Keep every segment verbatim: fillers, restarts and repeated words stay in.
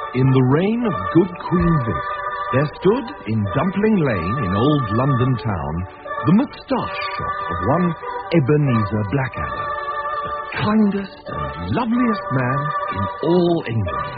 In the reign of good Queen Vic, there stood in Dumpling Lane in old London town the moustache shop of one Ebenezer Blackadder, the kindest and loveliest man in all England.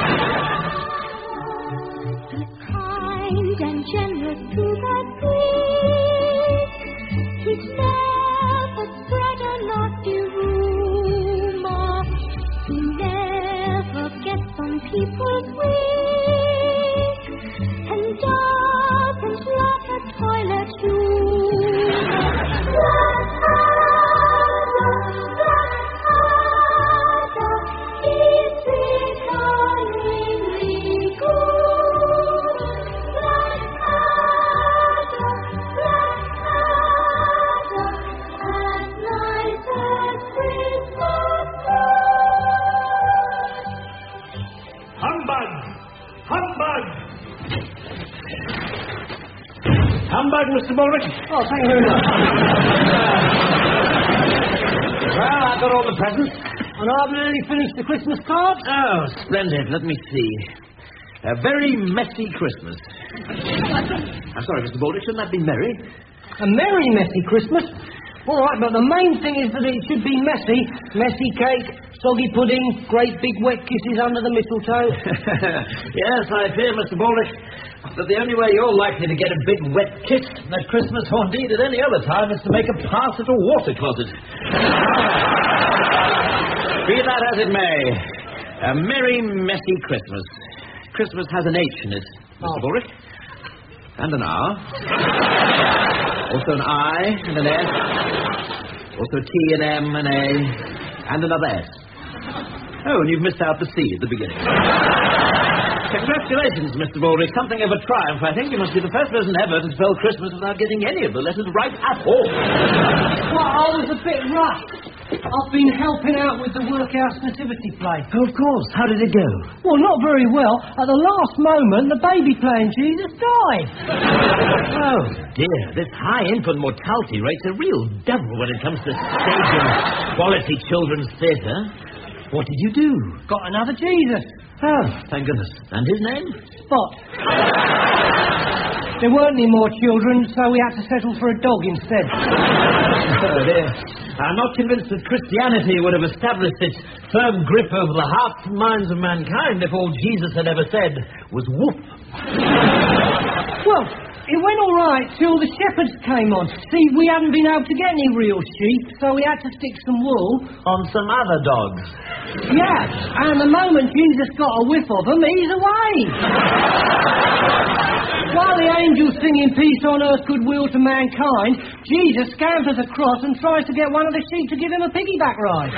Kind and generous to the queen, he'd never spread a naughty rumor, he never gets on people's weak, and doesn't love a toilet humor. Blackadder, Blackadder, he's becomingly good. Blackadder, Blackadder, as nice as Christmas good. Humbug! Humbug! Humbug, Mister Bulrick. Oh, thank you very much. Well, I've got all the presents, and I've nearly finished the Christmas cards. Oh, splendid. Let me see. A very messy Christmas. I'm sorry, Mister Baldrick, shouldn't that be merry? A merry, messy Christmas. All right, but the main thing is that it should be messy. Messy cake, soggy pudding, great big wet kisses under the mistletoe. Yes, I fear, Mister Baldrick, that the only way you're likely to get a big wet kiss at Christmas, or indeed at any other time, is to make a pass at a water closet. Be that as it may, a merry, messy Christmas. Christmas has an H in it, Mister Oh. Baldrick. And an R. Also an I and an S. Also T and M and A. And another S. Oh, and you've missed out the C at the beginning. Congratulations, Mister Baldrick. Something of a triumph, I think. You must be the first person ever to spell Christmas without getting any of the letters right at all. Well, I was a bit rushed. I've been helping out with the workhouse nativity play. Oh, of course. How did it go? Well, not very well. At the last moment, the baby playing Jesus died. Oh, dear. This high infant mortality rate's a real devil when it comes to staging quality children's theatre. What did you do? Got another Jesus. Oh, thank goodness. And his name? Spot. There weren't any more children, so we had to settle for a dog instead. Oh, dear. I'm not convinced that Christianity would have established its firm grip over the hearts and minds of mankind if all Jesus had ever said was whoop. Well, it went all right till the shepherds came on. See, we hadn't been able to get any real sheep, so we had to stick some wool On some other dogs. Yeah, and the moment Jesus got a whiff of them, he's away. While the angels singing peace on earth, goodwill to mankind, Jesus scampers across and tries to get one of the sheep to give him a piggyback ride.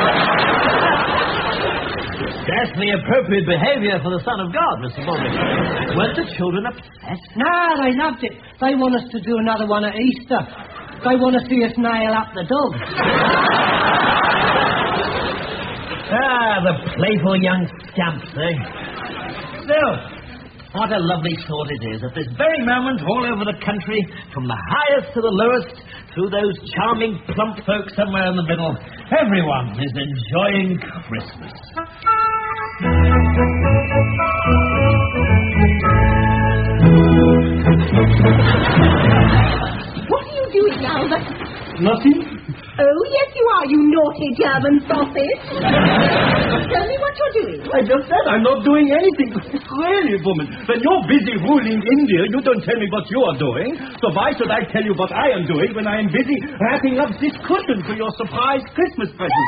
Scarcely appropriate behaviour for the Son of God, Mister Baldrick. Weren't the children upset? Nah, they loved it. They want us to do another one at Easter. They want to see us nail up the dog. Ah, the playful young scamps, eh? Still, what a lovely thought it is. At this very moment, all over the country, from the highest to the lowest, through those charming plump folk somewhere in the middle, everyone is enjoying Christmas. What are you doing now, but... Nothing? Oh, yes, you are, you naughty German sausage. Tell me what you're doing. I just said I'm not doing anything. Really, woman, when you're busy ruling India, you don't tell me what you are doing. So why should I tell you what I am doing when I am busy wrapping up this cushion for your surprise Christmas present?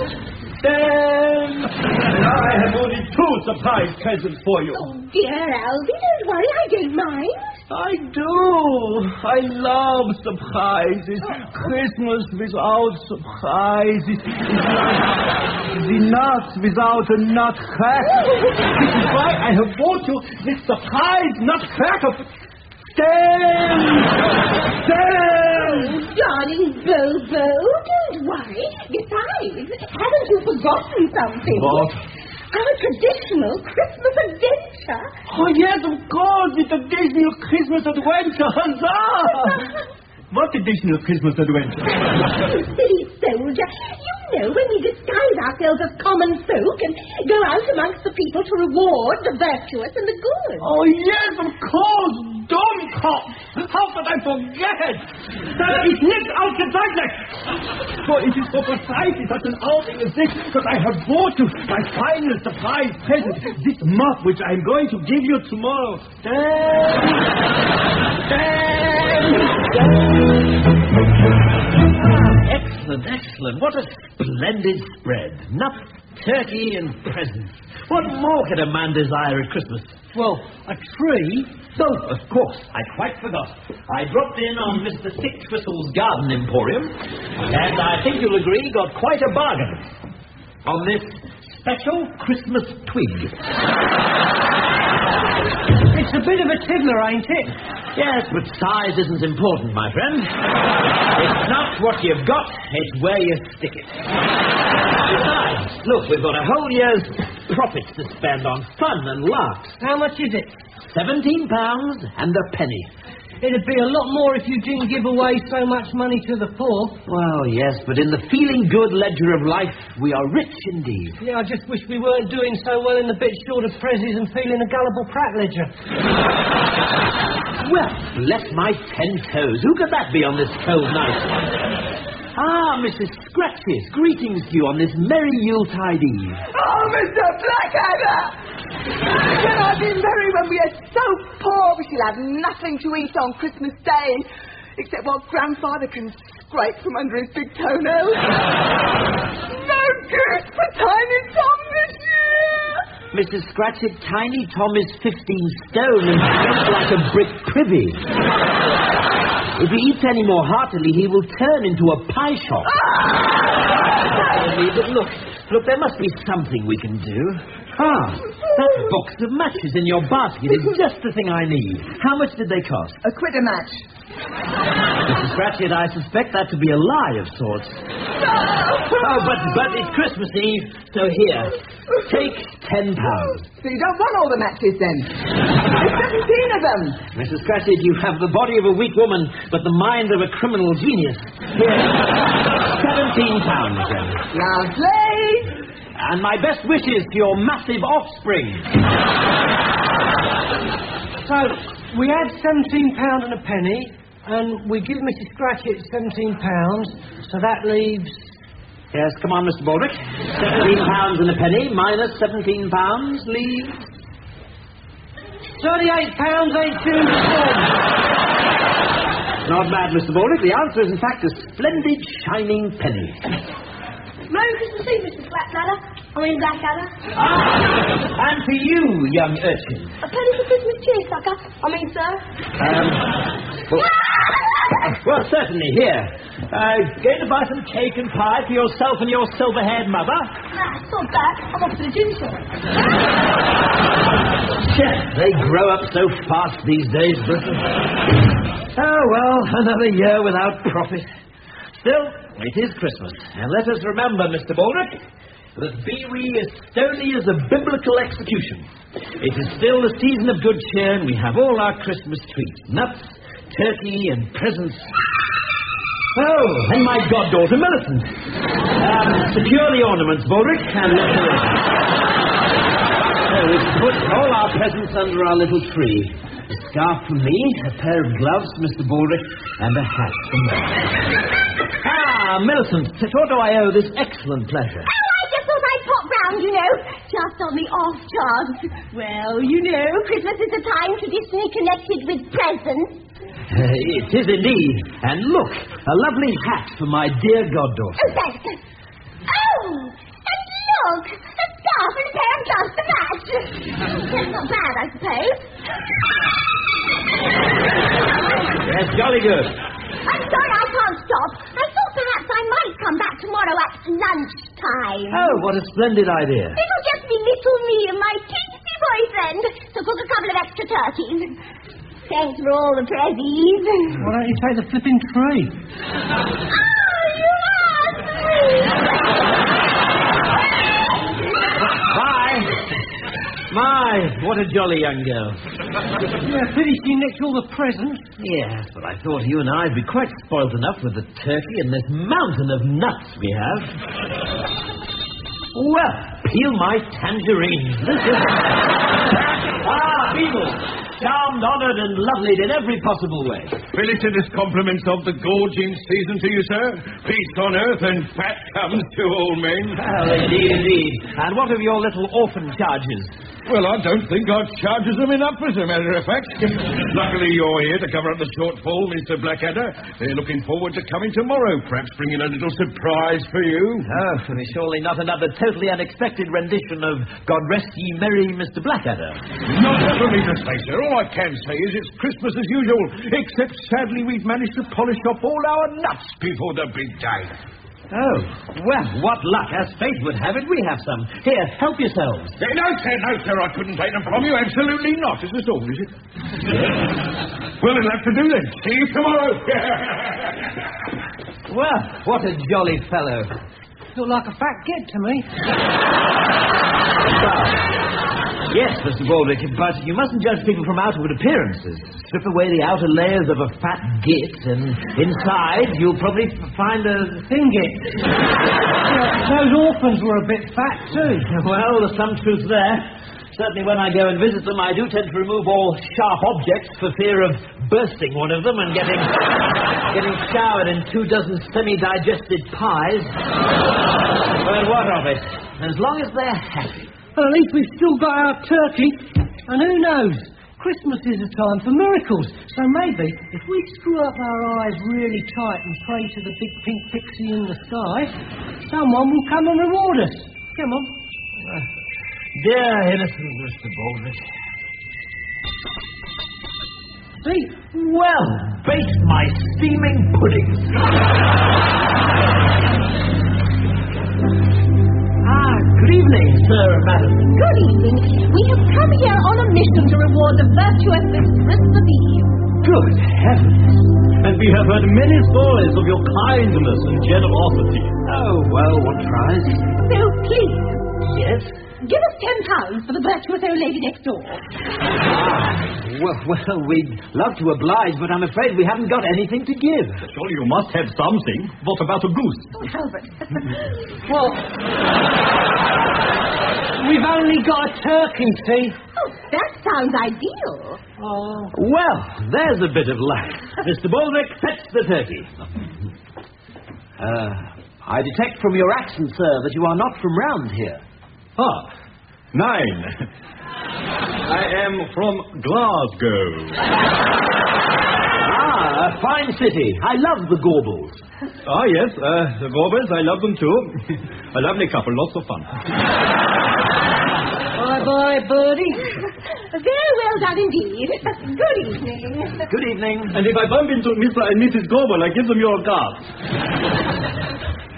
Then I have only two surprise presents for you. Oh, dear Alvy, don't worry, I don't mind. I do. I love surprises. Christmas without surprises is like the nuts without a nutcracker. This is why I have bought you this surprise nutcracker. Stand! Stand! Oh, darling Bobo, don't worry. Besides, haven't you forgotten something? What? Our traditional Christmas adventure. Oh, yes, of course. It's a traditional Christmas adventure. Huzzah! What additional Christmas adventure? You silly soldier. You know, when we disguise ourselves as common folk and go out amongst the people to reward the virtuous and the good. Oh, yes, of course. Domkopf. How could I forget? That is nicht ausgezeichnet. For it is for precisely such an outing as this that I have brought you my final surprise present, this mug which I am going to give you tomorrow. Dan! Dan! Excellent, excellent. What a splendid spread. Nuts, turkey, and presents. What more could a man desire at Christmas? Well, a tree. Oh, of course. I quite forgot. I dropped in on Mister Six Whistle's Garden Emporium, and I think you'll agree got quite a bargain on this special Christmas twig. It's a bit of a tiddler, ain't it? Yes, but size isn't important, my friend. It's not what you've got, it's where you stick it. Besides, look, we've got a whole year's profits to spend on fun and laughs. How much is it? Seventeen pounds and a penny. It'd be a lot more if you didn't give away so much money to the poor. Well, yes, but in the feeling good ledger of life, we are rich indeed. Yeah, I just wish we weren't doing so well in the bit short of prezzies and feeling a gullible Pratt ledger. Well, bless my ten toes. Who could that be on this cold night? Ah, Missus Scratches, greetings to you on this merry Yuletide Eve. Oh, Mister Blackadder! When I've been merry when we are so poor we shall have nothing to eat on Christmas Day, except what Grandfather can scrape from under his big toenails. No good for Tiny Tom this year! Missus Scratchit, Tiny Tom is fifteen stone and built like a brick privy. If he eats any more heartily, he will turn into a pie shop. But look, look, there must be something we can do. Ah, that box of matches in your basket is just the thing I need. How much did they cost? A quid a match. Missus Scratchit, I suspect that to be a lie of sorts. Oh, but, but it's Christmas Eve, so here, take ten pounds. So you don't want all the matches then? There's seventeen of them. Missus Scratchit, you have the body of a weak woman, but the mind of a criminal genius. Here, seventeen pounds, then. Lovely. And my best wishes to your massive offspring. So, we had seventeen pounds and a penny, and we give Missus Scratchit seventeen pounds, so that leaves... Yes, come on, Mister Baldrick. seventeen pounds and a penny minus seventeen pounds leaves... thirty-eight pounds, eight shillings and four. Not bad, Mister Baldrick. The answer is, in fact, a splendid, shining penny. Merry Christmas Eve, Mister Blackadder. I mean Blackadder. Ah, and to you, young urchin. A penny for Christmas cheer, sucker. I mean, sir. Um, well, well, certainly, here. Uh, going to buy some cake and pie for yourself and your silver-haired mother? Nah, it's not bad. I'm off to the gym, sir. Yes, they grow up so fast these days, Bristol. Oh, well, another year without profit. Still, it is Christmas, and let us remember, Mister Baldrick, that be we as stony as a biblical execution. It is still the season of good cheer, and we have all our Christmas treats, nuts, turkey, and presents. Oh, and my goddaughter, Millicent. Um, secure the ornaments, Baldrick, and let's go. So we've put all our presents under our little tree. A scarf from me, a pair of gloves for Mister Baldrick, and a hat from me. Ah, Millicent, to what do I owe this excellent pleasure? Oh, I just thought I'd pop round, you know, just on the off chance. Well, you know, Christmas is a time traditionally connected with presents. Uh, it is indeed. And look, a lovely hat for my dear goddaughter. Oh, thanks. Oh, and look, a scarf and a pair of gloves to match. That's not bad, I suppose. Yes, jolly good. I'm sorry I can't stop. I thought perhaps I might come back tomorrow at lunchtime. Oh, what a splendid idea. It'll just be little me and my teensy boyfriend. So cook a couple of extra turkeys. Thanks for all the prezzies. Why don't you take the flipping tree? Oh, you asked me! Bye. My, what a jolly young girl. Yeah, pity she nicked all the presents. Yes, but I thought you and I'd be quite spoilt enough with the turkey and this mountain of nuts we have. Well, peel my tangerines. This is... ah, people! Charmed, honoured, and lovelied in every possible way. Felicitous compliments of the gorging season to you, sir. Peace on earth and fat comes to all men. Well, indeed, indeed. And what of your little orphan charges? Well, I don't think our charges them enough, as a matter of fact. Luckily, you're here to cover up the shortfall, Mister Blackadder. They're looking forward to coming tomorrow, perhaps bringing a little surprise for you. Oh, surely not another totally unexpected rendition of God Rest Ye Merry Mister Blackadder. Not for me to say, sir. All I can say is it's Christmas as usual, except sadly we've managed to polish off all our nuts before the big day. Oh, well, what luck. As fate would have it, we have some. Here, help yourselves. Eh, no, sir, no, sir, I couldn't take them from you. Absolutely not. Is this all, is it? Well, it'll have to do then. See you tomorrow. Well, what a jolly fellow. Look like a fat git to me. Yes, Mister Baldrick, but you mustn't judge people from outward appearances. Strip away the outer layers of a fat git, and inside you'll probably find a thin git. Yeah, those orphans were a bit fat, too. Well, there's some truth there. Certainly when I go and visit them, I do tend to remove all sharp objects for fear of bursting one of them and getting getting showered in two dozen semi-digested pies. But what of it? As long as they're happy. Well, at least we've still got our turkey. And who knows? Christmas is a time for miracles. So maybe, if we screw up our eyes really tight and pray to the big pink pixie in the sky, someone will come and reward us. Come on. Uh, dear innocent Mister Baldrick. See? Well, bake my steaming puddings. Ah, good evening, sir and madam. Good evening. We have come here on a mission to reward the virtuous Miss Christmas Eve. Good heavens. And we have heard many stories of your kindness and generosity. Oh, well, one tries. So please, Yes? give us ten pounds for the virtuous old lady next door. Ah, well, well, we'd love to oblige, but I'm afraid we haven't got anything to give. Surely you must have something. What about a goose? Oh, Albert. Well, we've only got a turkey, see? Oh, that sounds ideal. Oh. Well, there's a bit of luck. Mister Baldrick, fetch the turkey. Uh, I detect from your accent, sir, that you are not from round here. Ah, nine. I am from Glasgow. Ah, a fine city. I love the Gaubles. Ah, yes, uh, the Gorbers, I love them too. A lovely couple, lots of fun. Bye-bye, birdie. Very well done indeed. Good evening. Good evening. And if I bump into Mister and Missus Gorbel, I give them your cards.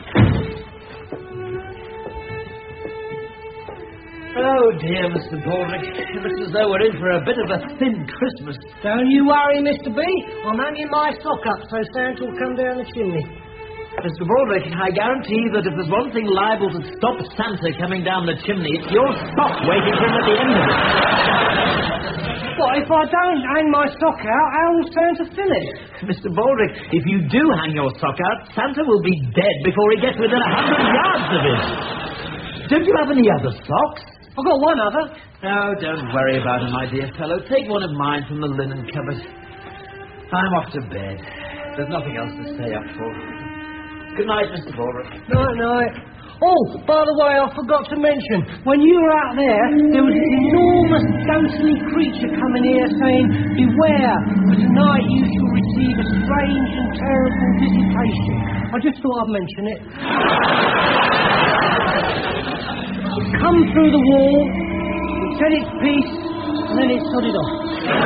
Oh, dear, Mister Baldrick. It looks as though we're in for a bit of a thin Christmas. Don't you worry, Mister B. I'm hanging my sock up so Santa will come down the chimney. Mister Baldrick, I guarantee that if there's one thing liable to stop Santa coming down the chimney, it's your sock waiting for him at the end of it. What, if I don't hang my sock out, how will Santa fill it? Mister Baldrick, if you do hang your sock out, Santa will be dead before he gets within a hundred yards of it. Don't you have any other socks? I've got one other. No, don't worry about it, my dear fellow. Take one of mine from the linen cupboard. I'm off to bed. There's nothing else to stay up for. Good night, Mister Baldrick. Night, night. Oh, by the way, I forgot to mention, when you were out there, there was this enormous ghostly creature coming here saying, beware, for tonight you shall receive a strange and terrible visitation. I just thought I'd mention it. Come through the wall, it said its piece, and then it sodded off.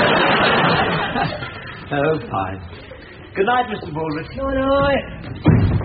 Oh, fine. Good night, Mister Baldrick. Night, night.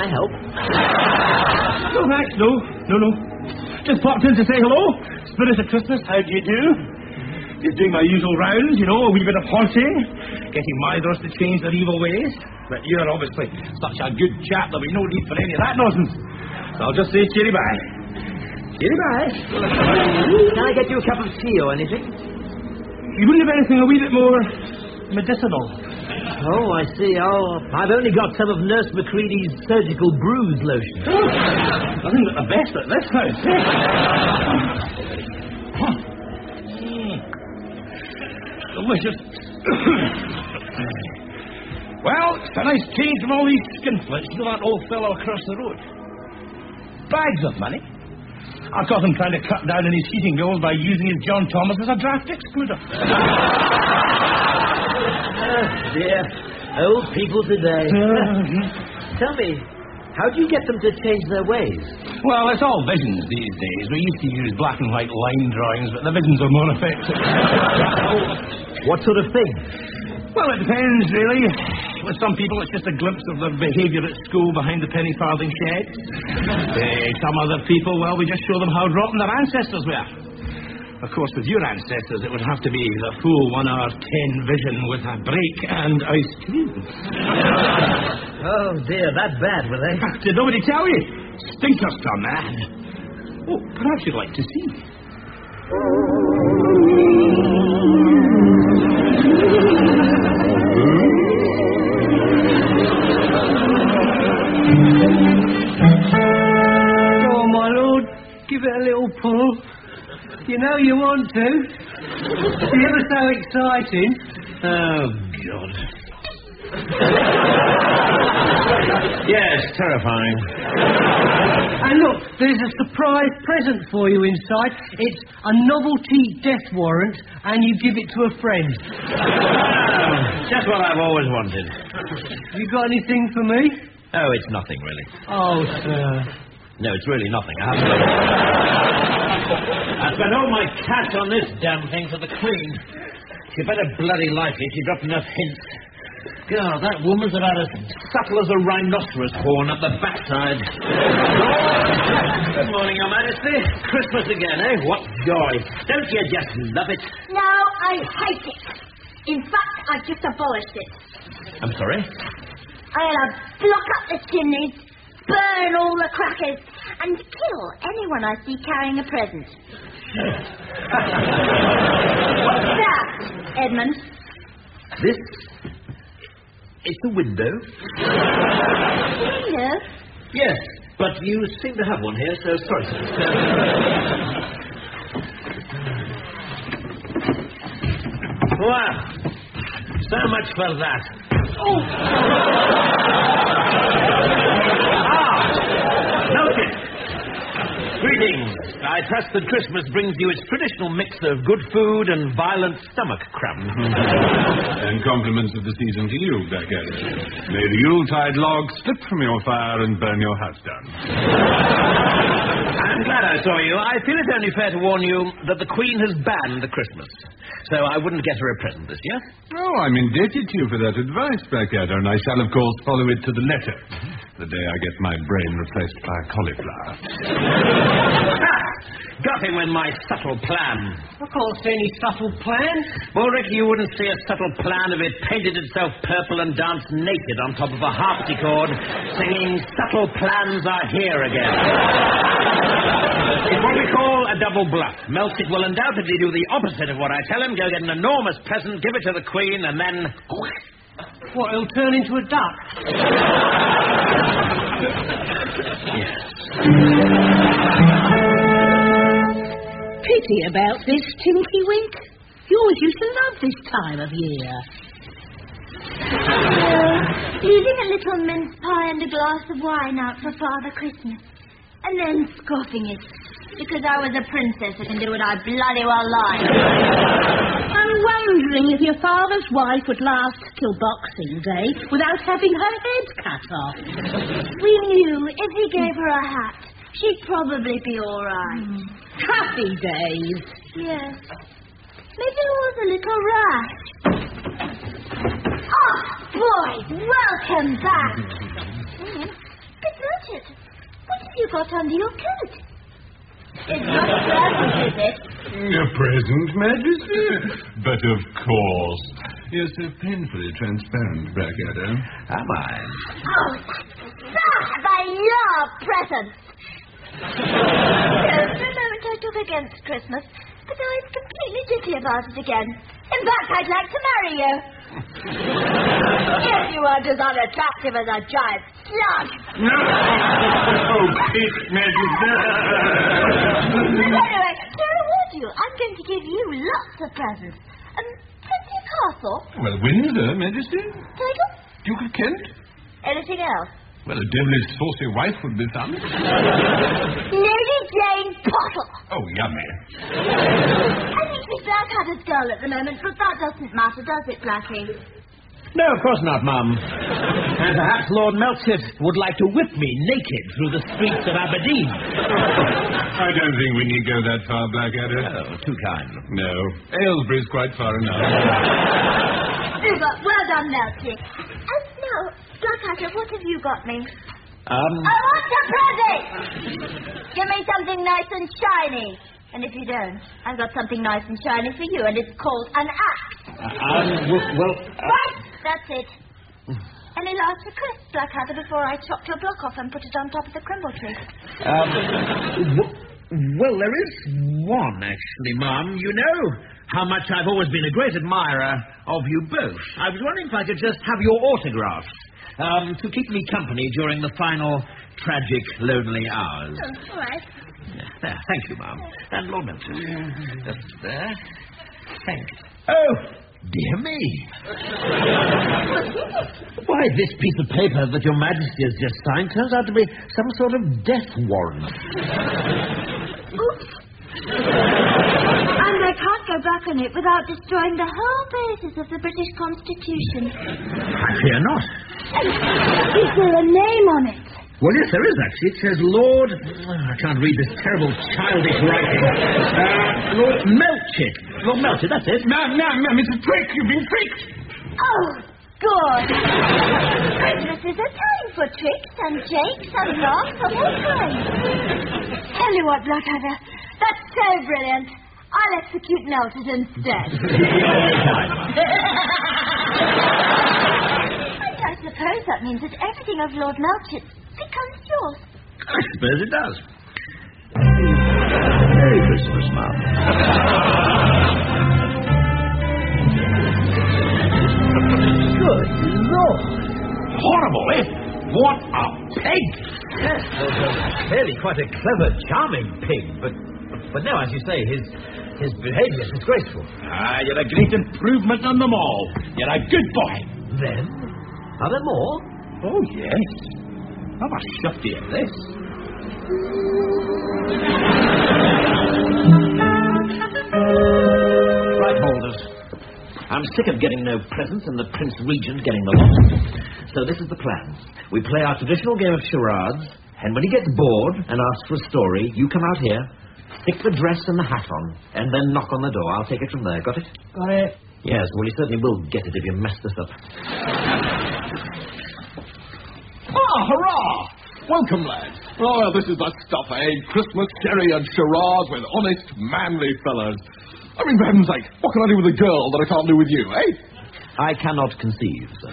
help? No, thanks, no. No, no. Just popped in to say hello. Spirit of Christmas, how do you do? Just doing my usual rounds, you know, a wee bit of haunting, getting Mithras to change their evil ways. But you're obviously such a good chap, there'll be no need for any of that nonsense. So I'll just say cheery bye. Cheery bye. Can I get you a cup of tea or anything? You wouldn't have anything a wee bit more medicinal? Oh, I see. Oh, I've only got some of Nurse Macready's surgical bruise lotion. Oh, nothing but the best at this house. mm. Delicious. Well, it's a nice change from all these skinflits to that old fellow across the road. Bags of money. I've got him trying to cut down on his heating bills by using his John Thomas as a draft excluder. Oh, dear. Old people today. Tell me, how do you get them to change their ways? Well, it's all visions these days. We used to use black and white line drawings, but the visions are more effective. What sort of thing? Well, it depends, really. With some people, it's just a glimpse of their behaviour at school behind the penny farthing shed. uh, some other people, well, we just show them how rotten their ancestors were. Of course, with your ancestors, it would have to be the full one hour ten vision with a break and ice cream. Oh, dear, that bad, were they? Did nobody tell you? Stinkers come, man. Oh, perhaps you'd like to see. Oh, my lord, give it a little pull. You know you want to. It's ever so exciting. Oh, God. Yes, terrifying. And look, there's a surprise present for you inside. It's a novelty death warrant, and you give it to a friend. Ah, just what I've always wanted. You got anything for me? Oh, it's nothing, really. Oh, sir. No, it's really nothing. I haven't got... I spent all my cash on this damn thing for the Queen. She better bloody like it. She dropped enough hints. God, that woman's about as subtle as a rhinoceros horn up the backside. Good morning, Your Majesty. Christmas again, eh? What joy. Don't you just love it? No, I hate it. In fact, I've just abolished it. I'm sorry? I'll block up the chimneys, burn all the crackers, and kill anyone I see carrying a present. What's that, Edmund? This? It's a window. Window? Yes, but you seem to have one here, so sorry, sir. Wow. So much for that. Oh! Ah! Notice. Greetings. I trust that Christmas brings you its traditional mix of good food and violent stomach cramp. And compliments of the season to you, Blackadder. May the Yuletide log slip from your fire and burn your house down. I'm glad I saw you. I feel it's only fair to warn you that the Queen has banned the Christmas. So I wouldn't get her a present this year. Oh, I'm indebted to you for that advice, Blackadder, and I shall, of course, follow it to the letter. The day I get my brain replaced by a cauliflower. Got him with my subtle plan. I can't see any subtle plan. Well, Rick, you wouldn't see a subtle plan if it painted itself purple and danced naked on top of a harpsichord, singing "Subtle plans are here again." It's what we call a double bluff. Melchett will undoubtedly do the opposite of what I tell him, go get an enormous present, give it to the Queen, and then... What, he'll turn into a duck? Yes. Pity about this, Tinky Wink. You always used to love this time of year. Well, leaving a little mince pie and a glass of wine out for Father Christmas. And then scoffing it. Because I was a princess and can do what I bloody well like. I'm wondering if your father's wife would last till Boxing Day without having her head cut off. We knew if he gave her a hat, she'd probably be all right. Mm. Happy days. Yes. Maybe it was a little rash. Oh, boy, welcome back. Mm. But Mildred, what have you got under your coat? It's not a present, is it? A present, Majesty? But of course. You're so painfully transparent, Blackadder. Am I? Oh, stop! I love presents. Yes, for a moment I took against Christmas, but now I'm completely dicky about it again. In fact, I'd like to marry you. If you weren't as unattractive as a giant slug. No! Oh, Pete, Majesty! Anyway, to reward you, I'm going to give you lots of presents. Um, plenty of castle. Well, Windsor, Majesty. Title? Duke of Kent. Anything else? Well, a devilish saucy wife would be fun. Lady Jane Pottle. Oh, yummy. I think she's Blackadder's girl at the moment, but that doesn't matter, does it, Blackie? No, of course not, Mum. And perhaps Lord Melchett would like to whip me naked through the streets of Aberdeen. I don't think we need go that far, Blackadder. Oh, too kind. No. Aylesbury's quite far enough. Super. Well done, Melchett. And now, Blackadder, what have you got me? Um... I want a present! Give me something nice and shiny. And if you don't, I've got something nice and shiny for you, and it's called an axe. Uh, um, well... well uh... Right, that's it. Any last request, Blackadder, before I chop your block off and put it on top of the crimble tree? Um, w- well, there is one, actually, Mum. You know how much I've always been a great admirer of you both. I was wondering if I could just have your autographs um, to keep me company during the final tragic, lonely hours. Oh, all right. There, thank you, Mum. And Lord Melchett. Just there. Thank you. Oh, dear me. Why, this piece of paper that Your Majesty has just signed turns out to be some sort of death warrant. Oops. And I can't go back on it without destroying the whole basis of the British Constitution. I fear not. Is there a name on it? Well, yes, there is, actually. It says Lord... Oh, I can't read this terrible childish writing. Uh, Lord Melchett. Lord Melchett, that's it. Ma'am, ma'am, ma'am, it's a trick. You've been tricked. Oh, good. Christmas is a time for tricks and jakes and laughs of all kinds. Tell you what, Blackadder, that's so brilliant. I'll execute Melchett instead. And I suppose that means that everything of Lord Melchett becomes yours. I suppose it does. Merry Christmas, Mum. Good Lord. Horrible, eh? What a pig! Yes, well, clearly quite a clever, charming pig, but but no, as you say, his his behaviour is disgraceful. Ah, you're a great improvement on them all. You're a good boy. Then? Are there more? Oh, yes. Have a shufty of this. Right, holders. I'm sick of getting no presents and the Prince Regent getting the lot. So this is the plan. We play our traditional game of charades, and when he gets bored and asks for a story, you come out here, stick the dress and the hat on, and then knock on the door. I'll take it from there. Got it? Got it. Yes, well, you certainly will get it if you mess this up. Ah, hurrah! Welcome, lads. Oh, this is the stuff, eh? Christmas sherry and charades with honest, manly fellas. I mean, for heaven's sake, what can I do with a girl that I can't do with you, eh? I cannot conceive, sir.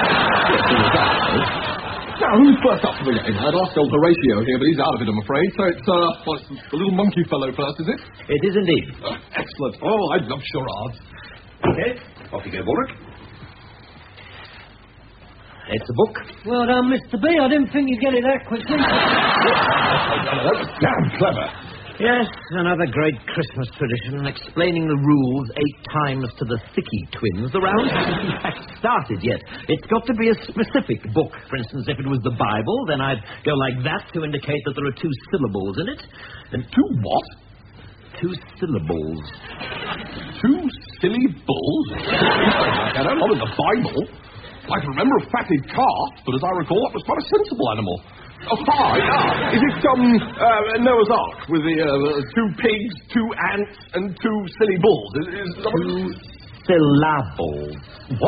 Now, who's first up for the game? I'd asked old Horatio here, but he's out of it, I'm afraid. So it's, uh, well, it's the little monkey fellow first, is it? It is indeed. Uh, excellent. Oh, I love charades. Okay, off you go, Bullock. It's a book. Well done, Mister B. I didn't think you'd get it that quickly. That's damn clever. Yes, another great Christmas tradition, explaining the rules eight times to the Thicky twins. The round hasn't in fact started yet. It's got to be a specific book. For instance, if it was the Bible, then I'd go like that to indicate that there are two syllables in it. And two what? Two syllables. Two silly bulls? I don't know in the Bible. I can remember a fatted calf, but as I recall, that was quite a sensible animal. A five? Ah, is it, um, uh, Noah's Ark, with the, uh, two pigs, two ants, and two silly bulls? Is, is two syllables. What?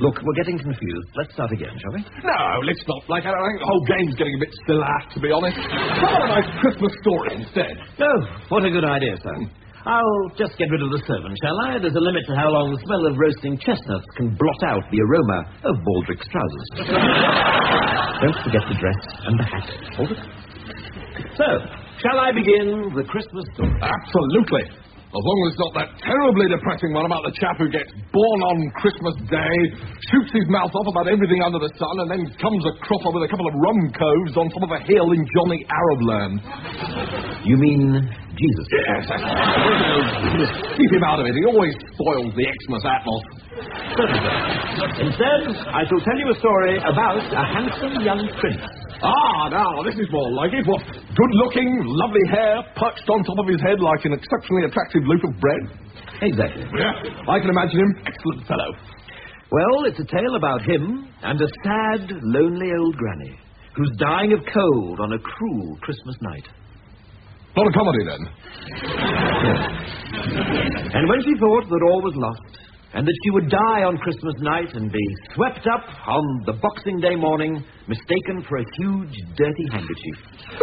Look, we're getting confused. Let's start again, shall we? No, let's not. Like, I think the whole game's getting a bit still to be honest. How about a nice Christmas story instead? No, what a good idea, sir. I'll just get rid of the servant, shall I? There's a limit to how long the smell of roasting chestnuts can blot out the aroma of Baldrick's trousers. Don't forget the dress and the hat. Hold it. So, shall I begin the Christmas story? Absolutely. As long as it's not that terribly depressing one about the chap who gets born on Christmas Day, shoots his mouth off about everything under the sun, and then comes a cropper with a couple of rum coves on top of a hill in Johnny Arab land. You mean Jesus? Yes. Keep him out of it. He always spoils the Xmas atmos. Instead, I shall tell you a story about a handsome young prince. Ah, now, this is more like it. What? Good-looking, lovely hair, perched on top of his head like an exceptionally attractive loaf of bread? Exactly. Yeah, I can imagine him. Excellent fellow. Well, it's a tale about him and a sad, lonely old granny who's dying of cold on a cruel Christmas night. Not a comedy, then? Yes. And when she thought that all was lost, and that she would die on Christmas night and be swept up on the Boxing Day morning, mistaken for a huge, dirty handkerchief.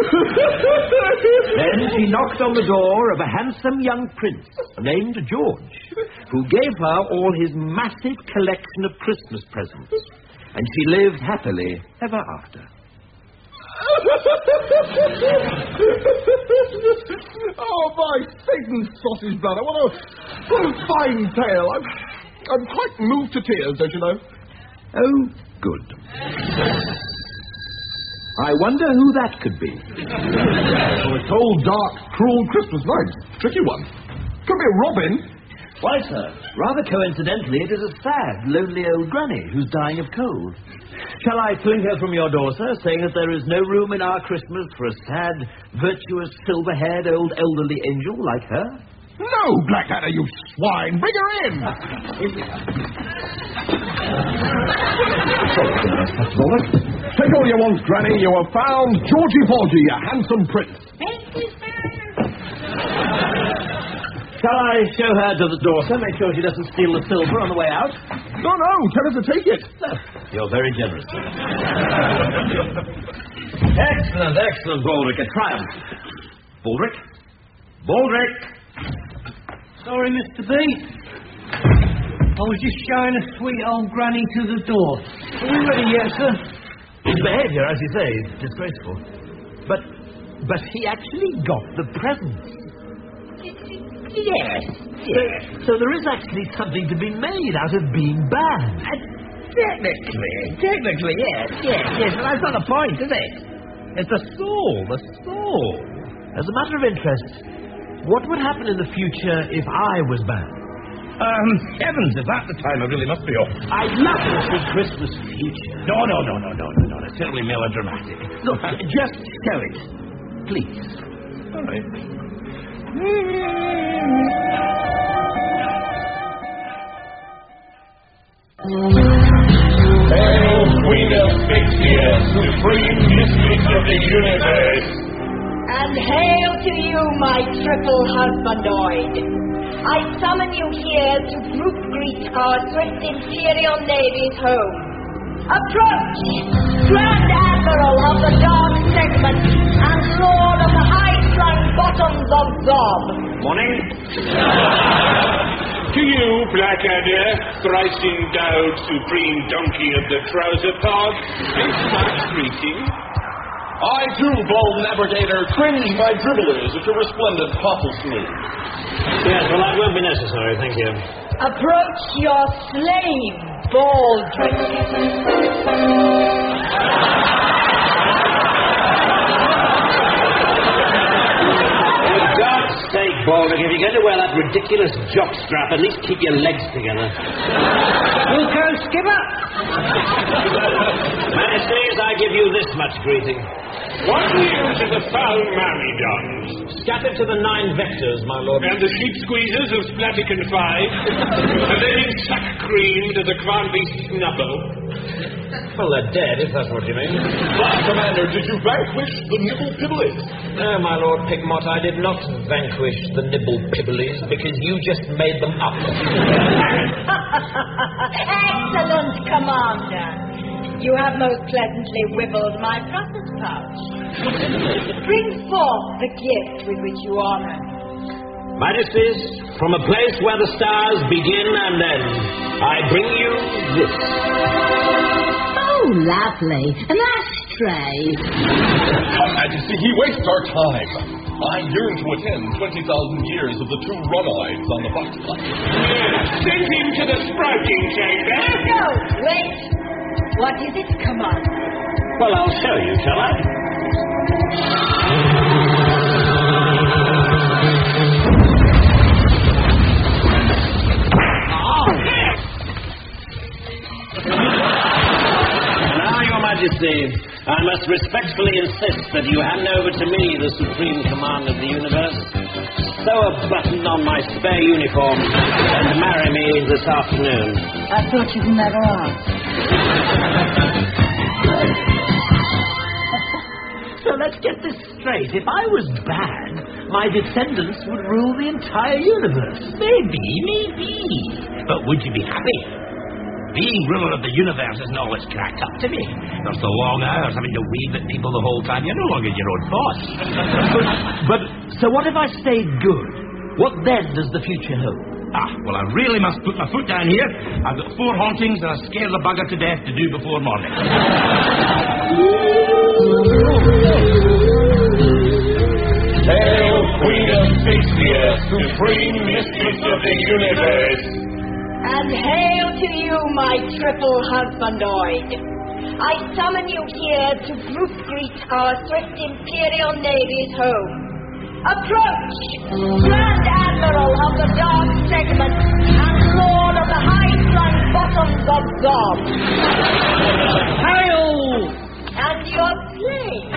Then she knocked on the door of a handsome young prince named George, who gave her all his massive collection of Christmas presents. And she lived happily ever after. Oh, my Satan's sausage brother, what a, what a fine tale. I'm, I'm quite moved to tears, don't you know? Oh, good. I wonder who that could be. Oh, a cold, dark, cruel Christmas night. Tricky one. Could be a Robin. Why, sir, rather coincidentally, it is a sad, lonely old granny who's dying of cold. Shall I fling her from your door, sir, saying that there is no room in our Christmas for a sad, virtuous, silver-haired old elderly angel like her? No, Blackadder, you swine! Bring her in! Take all you want, Granny. You have found Georgie Porgy, a handsome prince. Thank you, sir. Shall I show her to the door, sir? Make sure she doesn't steal the silver on the way out? No, no, tell her to take it. You're very generous, sir. Excellent, excellent, Baldrick. A triumph. Baldrick? Baldrick! Sorry, Mister B. I was just showing a sweet old granny to the door. Are we ready yet, sir? His behaviour, as you say, is disgraceful. But, but he actually got the presents. Yes, yes. So, so there is actually something to be made out of being banned. Uh, technically, technically, yes, yes, yes. But that's not the point, is it? It's the soul, the soul. As a matter of interest, what would happen in the future if I was banned? Um, heavens, if at the time I really must be off. I'd love to see Christmas future. No, no, no, no, no, no, no. That's certainly melodramatic. Look, just show it. Please. All right. Hail, Queen of Vixia, supreme mistress of the universe. And hail to you, my triple husbandoid. I summon you here to group greet our swift Imperial Navy's home. Approach, Grand Admiral of the Dark Segment and Lord of the high-slung bottoms of Zob. Morning. To you, Blackadder, thrice endowed supreme donkey of the trouser pod, this much greeting. I too, bold navigator, cringe my dribblers at your resplendent pottle sleeve. Yes, well, that won't be necessary, thank you. Approach your slave, Baldrick. For God's sake, Baldrick, if you're going to wear that ridiculous jockstrap, at least keep your legs together. We'll go, Skipper. Majesties, I give you this much greeting. What do we use as the foul myrmidons? Scattered to the nine vectors, my lord. And the sheep squeezers of Splaticon five? And then in suck cream to the Cranby Snubbo? Well, they're dead, if that's what you mean. But, Commander, did you vanquish the Nibble Pibblies? No, my lord Pigmot, I did not vanquish the Nibble Pibblies because you just made them up. Excellent, Commander. You have most pleasantly wibbled my process pouch. Bring forth the gift with which you honor me. Majesties, from a place where the stars begin and end, I bring you this. Oh, lovely. An ashtray. Your Majesty, he wastes our time. I yearn to attend twenty thousand years of the two runoids on the box plot. Send him to the sprouting chamber. No, wait. What is it, Commander? Well, I'll show you, shall I? Now, Your Majesty, I must respectfully insist that you hand over to me the supreme command of the universe. Sew a button on my spare uniform and marry me this afternoon. I thought you'd never ask. So let's get this straight. If I was bad, my descendants would rule the entire universe. Maybe, maybe. But would you be happy? Being ruler of the universe isn't always cracked up to me. There's the long hours having to weave at people the whole time. You're no longer your own boss. but, but, so what if I stayed good? What then does the future hold? Ah, well, I really must put my foot down here. I've got four hauntings and I scare the bugger to death to do before morning. Hail, Queen of Shakespeare, supreme mistress of the universe. And hail to you, my triple husbandoid. I summon you here to group greet our swift imperial navy's home. Approach, Grand Admiral of the Dark Segment and Lord of the high-flung bottoms of Gob. Hail! And your slave.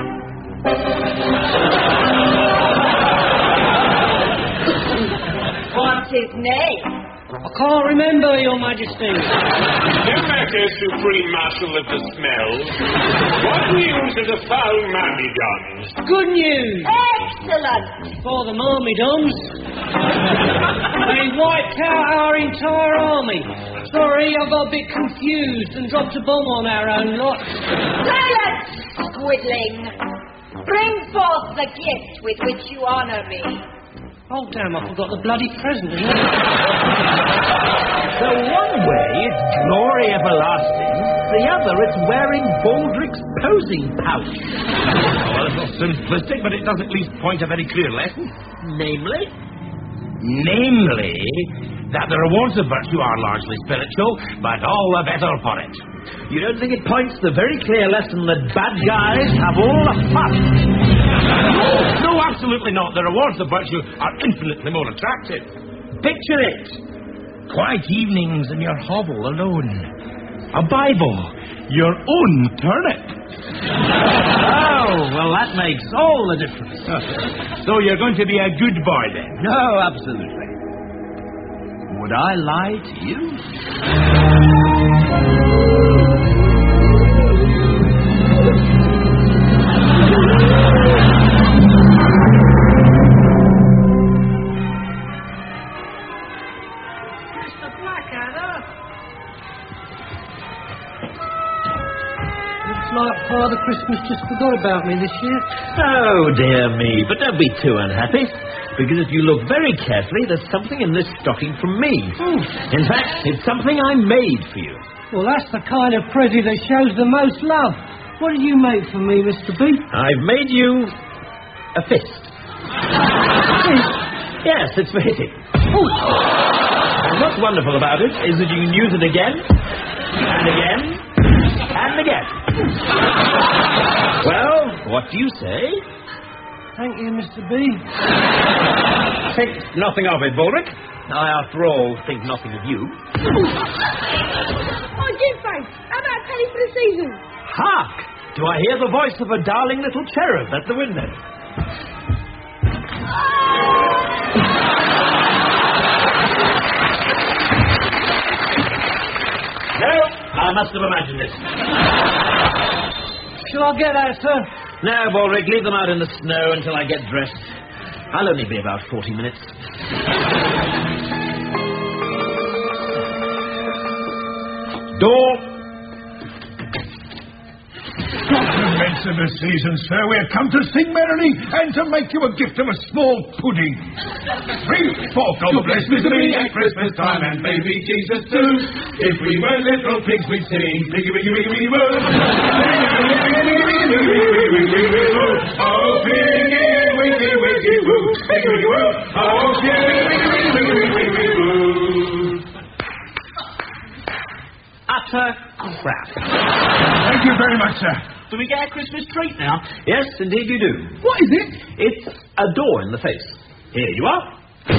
What's his name? I can't remember, Your Majesty. No matter, Supreme Marshal of the Smells. What we use as a foul myrmidons? Good news. Excellent. For the myrmidons. They wiped out our entire army. Sorry, I got a bit confused and dropped a bomb on our own lot. Silence, Squidling. Bring forth the gift with which you honor me. Oh, damn, I forgot the bloody present. So one way it's glory everlasting, the other it's wearing Baldric's posing pouch. Well, it's not simplistic, but it does at least point a very clear lesson. Namely? Namely, that the rewards of virtue are largely spiritual, but all the better for it. You don't think it points the very clear lesson that bad guys have all the fun? No, no, absolutely not. The rewards of virtue are infinitely more attractive. Picture it. Quiet evenings in your hovel alone. A Bible. Your own turnip. Oh, well, that makes all the difference. So you're going to be a good boy then? No, absolutely. Would I lie to you? Mister Blackadder. Looks like Father Christmas just forgot about me this year. Oh, dear me. But don't be too unhappy. Because if you look very carefully, there's something in this stocking from me. Hmm. In fact, it's something I made for you. Well, that's the kind of present that shows the most love. What did you make for me, Mister B? I've made you a fist. Yes, it's for hitting. Oh. And what's wonderful about it is that you can use it again, and again, and again. Well, what do you say? Thank you, Mister B. Think nothing of it, Baldric. I, after all, think nothing of you. Oh, Jim Frank, how about a penny for the season? Hark! do I hear the voice of a darling little cherub at the window? No, I must have imagined it. Shall I get out, sir? No, Baldrick, leave them out in the snow until I get dressed. I'll only be about forty minutes. Door. Compliments of the season, sir. We have come to sing merrily and to make you a gift of a small pudding. Three, four, God bless Mister Me at Christmas time and baby Jesus too. If we were little pigs, we'd sing piggy, wiggy, wiggy, wiggy, woo. Oh, piggy, wiggy, wiggy, woo. Piggy, wiggy, woo. Oh, piggy, wiggy, wiggy, wiggy, woo. Utter crap. Thank you very much, sir. Do we get a Christmas treat now? Yes, indeed you do. What is it? It's a door in the face. Here you are.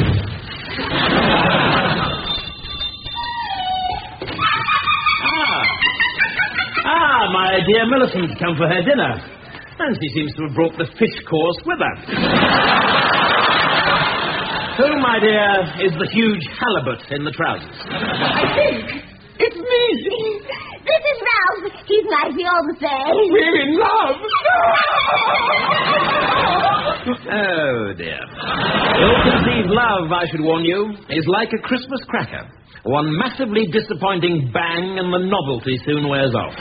ah. Ah, my dear Millicent's come for her dinner. And she seems to have brought the fish course with her. Who, my dear, is the huge halibut in the trousers? I think it's me. This is Ralph. He's my fiancé. We're in love. Oh, dear. Ill-conceived love, I should warn you, is like a Christmas cracker. One massively disappointing bang and the novelty soon wears off.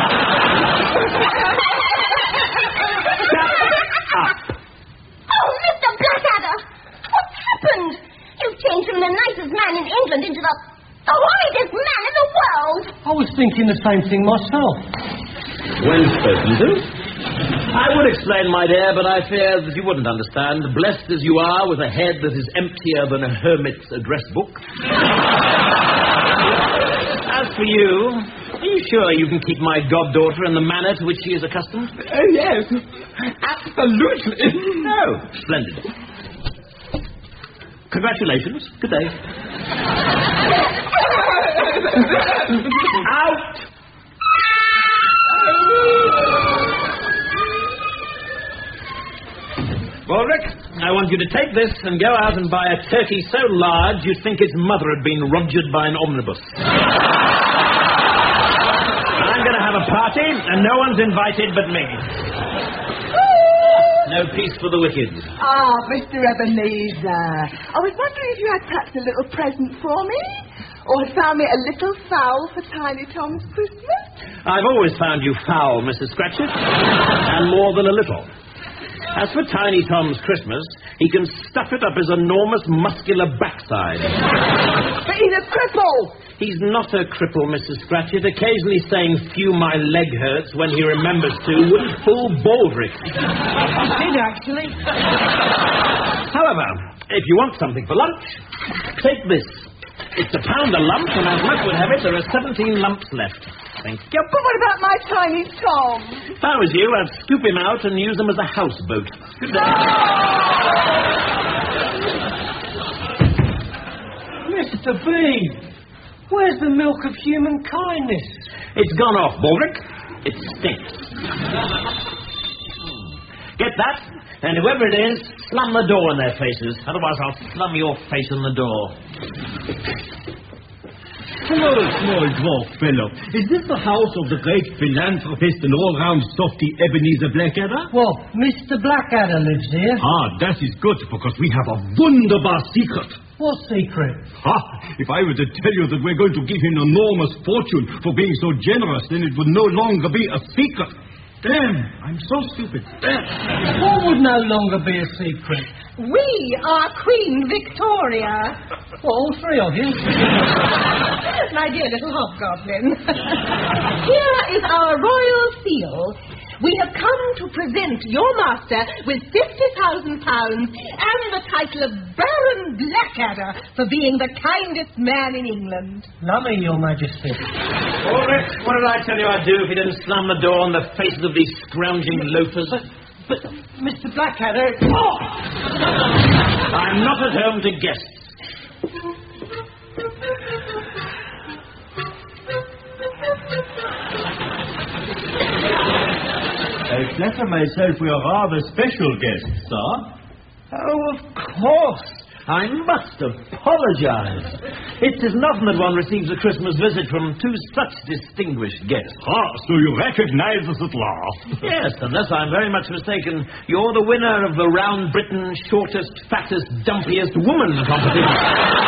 Shut up. Oh, Mister Blackadder! What's happened? You've changed from the nicest man in England into the, the horridest man in the world. I was thinking the same thing myself. When spoken to. I would explain, my dear, but I fear that you wouldn't understand. Blessed as you are with a head that is emptier than a hermit's address book. As for you, are you sure you can keep my goddaughter in the manner to which she is accustomed? Oh, yes. Absolutely. No. Splendid. Congratulations. Good day. Out! Well, Rick, I want you to take this and go out and buy a turkey so large you'd think its mother had been rogered by an omnibus. I'm going to have a party, and no one's invited but me. No peace for the wicked. Ah, Mister Ebenezer. I was wondering if you had perhaps a little present for me? Or had found me a little fowl for Tiny Tom's Christmas? I've always found you foul, Missus Scratchit, and more than a little. As for Tiny Tom's Christmas, he can stuff it up his enormous muscular backside. But he's a cripple! He's not a cripple, Missus Scratchit, occasionally saying, phew, my leg hurts, when he remembers to, would fool Baldrick. I did, actually. However, if you want something for lunch, take this. It's a pound a lump, and as luck would have it, there are seventeen lumps left. Thank you. But what about my Tiny Tom? If I was you, I'd scoop him out and use him as a houseboat. Good day. Mister B, where's the milk of human kindness? It's gone off, Baldrick. It stinks. Get that? And whoever it is, slam the door in their faces. Otherwise, I'll slam your face in the door. Hello, small dwarf fellow. Is this the house of the great philanthropist and all-round softy Ebenezer Blackadder? Well, Mister Blackadder lives here. Ah, that is good, because we have a wunderbar secret. What secret? Ha! If I were to tell you that we're going to give him an enormous fortune for being so generous, then it would no longer be a secret. Damn, I'm so stupid. Damn. What would no longer be a secret? We are Queen Victoria. Well, all three of you. My dear little hobgoblin. Here is our royal seal. We have come to present your master with fifty thousand pounds and the title of Baron Blackadder for being the kindest man in England. Lummy, Your Majesty. All right, what did I tell you I'd do if you didn't slam the door in the faces of these scrounging loafers? But, Mister Blackadder... Oh! I'm not at home to guests. I flatter myself we are rather special guests, sir. Oh, of course. I must apologize. It isn't often that one receives a Christmas visit from two such distinguished guests. Ah, so you recognize us at last? Yes, unless I'm very much mistaken, you're the winner of the Round Britain Shortest, Fattest, Dumpiest Woman competition.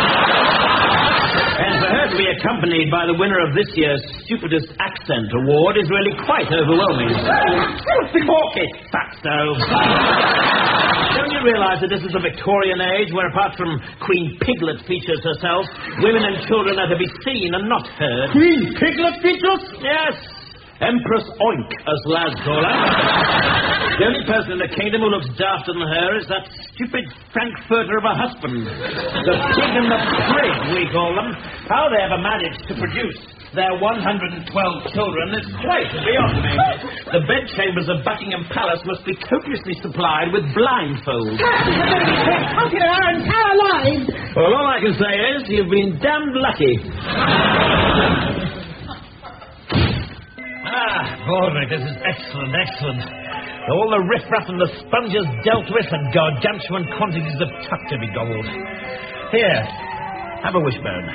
And for her to be accompanied by the winner of this year's Stupidest Accent Award is really quite overwhelming. Talk it, fatso. Don't you realise that this is the Victorian age, where apart from Queen Piglet features herself, women and children are to be seen and not heard? Queen Piglet features? Yes. Empress Oink, as lads call her. The only person in the kingdom who looks dafter than her is that stupid Frankfurter of a husband. The pig and the prig, we call them. How they ever managed to produce their one hundred twelve children is quite beyond me. The bedchambers of Buckingham Palace must be copiously supplied with blindfolds. Popular and Caroline! Well, all I can say is you've been damned lucky. Ah, Baldrick, this is excellent, excellent. All the riffraff and the sponges dealt with and gargantuan quantities of tuck to be gobbled. Here, have a wishbone.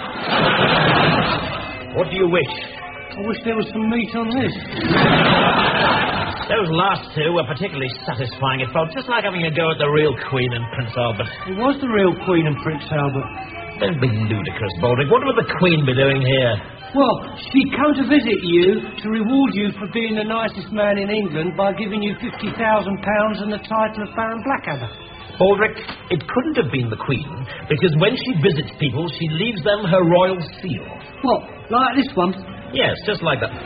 What do you wish? I wish there was some meat on this. Those last two were particularly satisfying. It felt just like having a go at the real Queen and Prince Albert. It was the real Queen and Prince Albert. Don't be ludicrous, Baldrick. What would the Queen be doing here? Well, she come to visit you to reward you for being the nicest man in England by giving you fifty thousand pounds and the title of Baron Blackadder. Baldrick, it couldn't have been the Queen, because when she visits people, she leaves them her royal seal. What, like this one? Yes, just like that.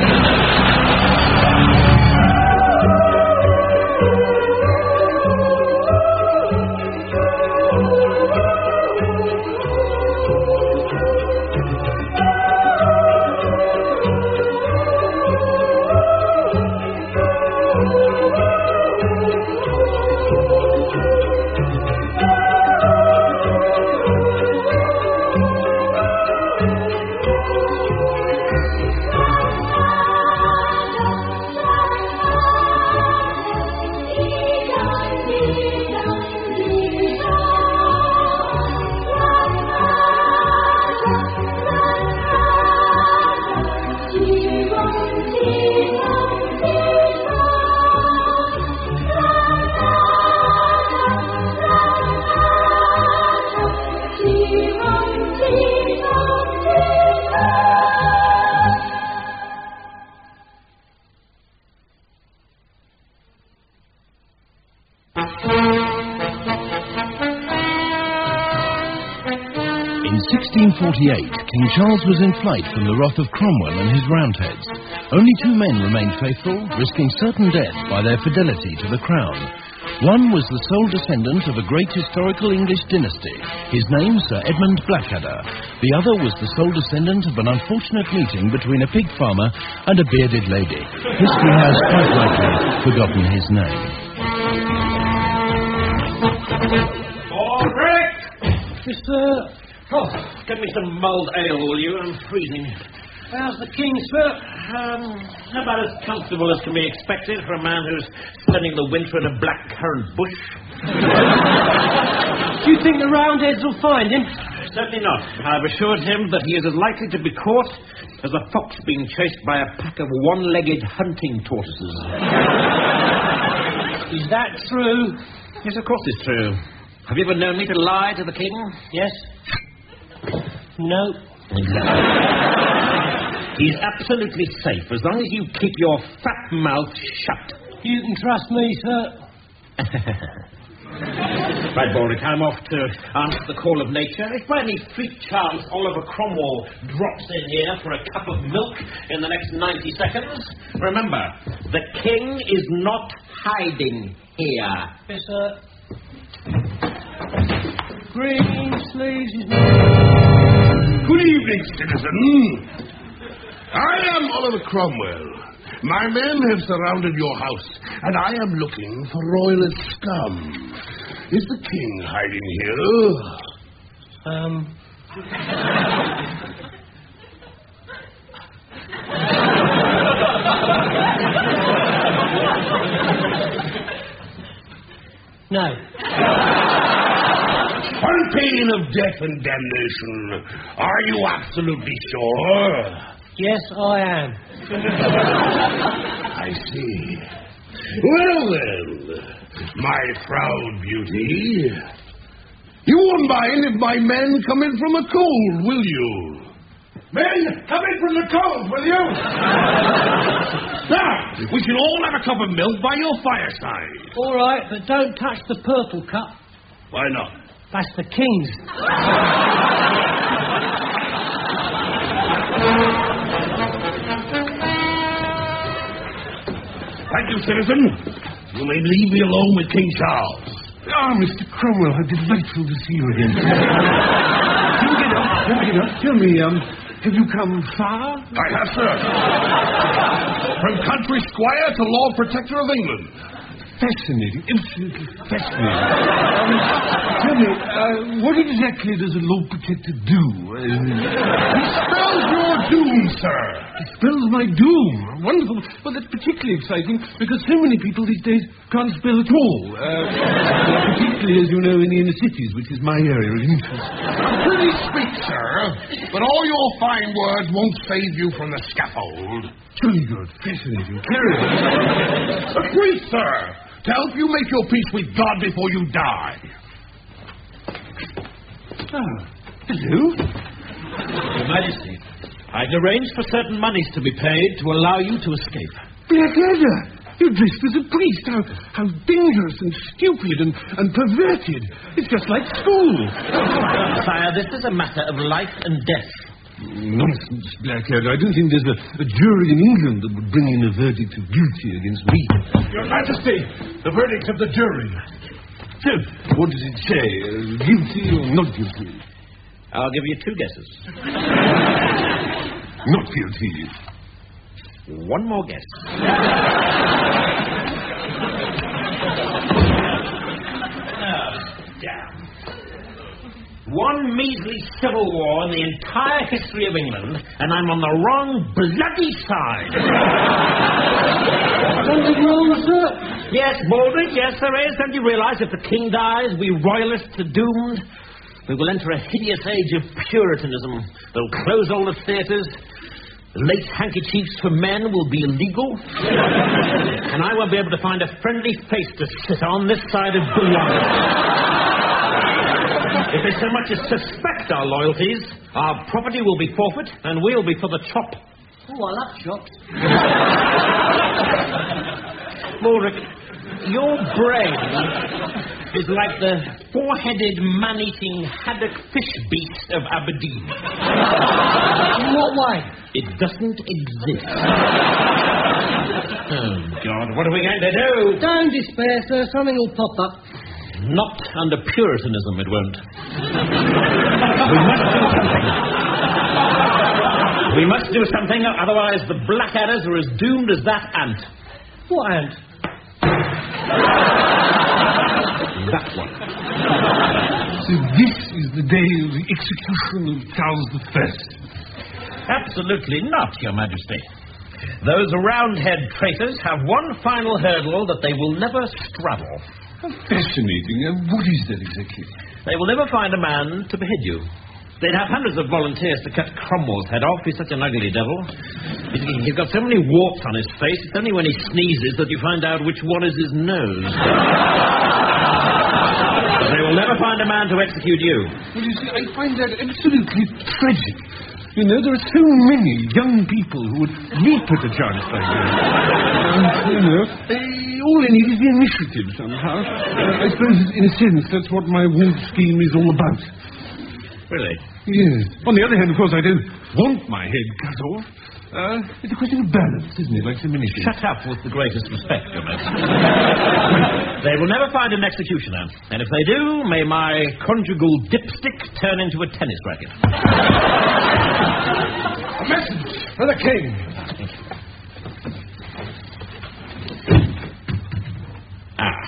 In sixteen forty-eight, King Charles was in flight from the wrath of Cromwell and his Roundheads. Only two men remained faithful, risking certain death by their fidelity to the crown. One was the sole descendant of a great historical English dynasty, his name Sir Edmund Blackadder. The other was the sole descendant of an unfortunate meeting between a pig farmer and a bearded lady. History has quite rightly forgotten his name. Baldrick! Yes, sir. Oh, get me some mulled ale, will you? I'm freezing. How's the king, sir? Um, about as comfortable as can be expected for a man who's spending the winter in a blackcurrant bush. Do you think the Roundheads will find him? Certainly not. I've assured him that he is as likely to be caught as a fox being chased by a pack of one-legged hunting tortoises. Is that true? Yes, of course it's true. Have you ever known me to lie to the king? Yes. No. Exactly. He's absolutely safe as long as you keep your fat mouth shut. You can trust me, sir. Right, Baldrick, I'm off to answer the call of nature. If by any freak chance Oliver Cromwell drops in here for a cup of milk in the next ninety seconds, remember, the king is not hiding here. Yes, sir. Green sleeves is Good evening, citizen. I am Oliver Cromwell. My men have surrounded your house, and I am looking for royalist scum. Is the king hiding here? Um... No. On pain of death and damnation. Are you absolutely sure? Yes, I am. I see. Well, then, my proud beauty, you won't mind if my men come in from the cold, will you? Men, come in from the cold, will you? Now, we can all have a cup of milk by your fireside. All right, but don't touch the purple cup. Why not? That's the king's. Thank you, citizen. You may leave me alone with King Charles. Ah, Mister Cromwell, how delightful to see you again. Don't get up, don't get up. Tell me, um, have you come far? I have, sir. From country squire to Lord Protector of England. Fascinating, absolutely fascinating. Um, tell me, uh, what exactly does a Lord Protector do? Uh, he spells your doom, sir. He spells my doom. Wonderful. Well, that's particularly exciting because so many people these days can't spell at all. Uh, particularly, as you know, in the inner cities, which is my area of interest. Pretty speak, sir, but all your fine words won't save you from the scaffold. Jolly good. Fascinating. Carry on. Agreed, sir. To help you make your peace with God before you die. Ah, hello. Your Majesty, I've arranged for certain monies to be paid to allow you to escape. Blackadder, you're dressed as a priest. How, how dangerous and stupid and, and perverted. It's just like school. Sire, this is a matter of life and death. Nonsense, Blackadder. I don't think there's a, a jury in England that would bring in a verdict of guilty against me. Your Majesty, the verdict of the jury. So, what does it say? Uh, guilty or not guilty? I'll give you two guesses. Not guilty. One more guess. One measly civil war in the entire history of England, and I'm on the wrong bloody side. Something wrong, sir? Yes, Baldric, yes, there is. Don't you realize if the king dies, we royalists are doomed? We will enter a hideous age of Puritanism. They'll close all the theatres. Lace handkerchiefs for men will be illegal. And I won't be able to find a friendly face to sit on this side of Boulogne. If they so much as suspect our loyalties, our property will be forfeit, and we'll be for the chop. Oh, I love chops. Baldric, your brain is like the four-headed, man-eating haddock fish beast of Aberdeen. In what way? It doesn't exist. Oh, God, what are we going to do? Don't despair, sir. Something will pop up. Not under Puritanism, it won't. We must do something. We must do something, otherwise the Blackadders are as doomed as that ant. What ant? That one. So this is the day of the execution of Charles the First. Absolutely not, Your Majesty. Those Roundhead traitors have one final hurdle that they will never straddle. How fascinating. Uh, what is that exactly? They will never find a man to behead you. They'd have hundreds of volunteers to cut Cromwell's head off. He's such an ugly devil. He's, he's got so many warts on his face, it's only when he sneezes that you find out which one is his nose. They will never find a man to execute you. Well, you see, I find that absolutely tragic. You know, there are so many young people who would leap at a chance like that. Um, you know, they, all they need is the initiative somehow. Uh, I suppose, in a sense, that's what my wolf scheme is all about. Really? Yes. On the other hand, of course, I don't want my head cut off. Uh, it's a question of balance, isn't it, like so many things? Shut up with the greatest respect, Your Majesty. They will never find an executioner. And if they do, may my conjugal dipstick turn into a tennis racket. A message for the king. Ah.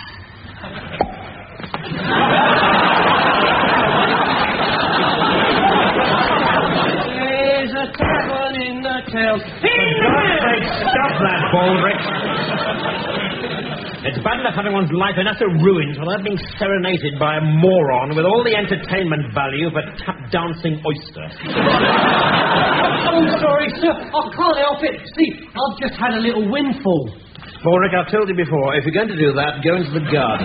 There's a tavern in the town. For God's sake, stop that, Baldric. It's bad enough having one's life in utter ruins without being serenaded by a moron with all the entertainment value of a tap-dancing oyster. I'm sorry, sir. I can't help it. See, I've just had a little windfall. Sporrick, I've told you before, if you're going to do that, go into the garden.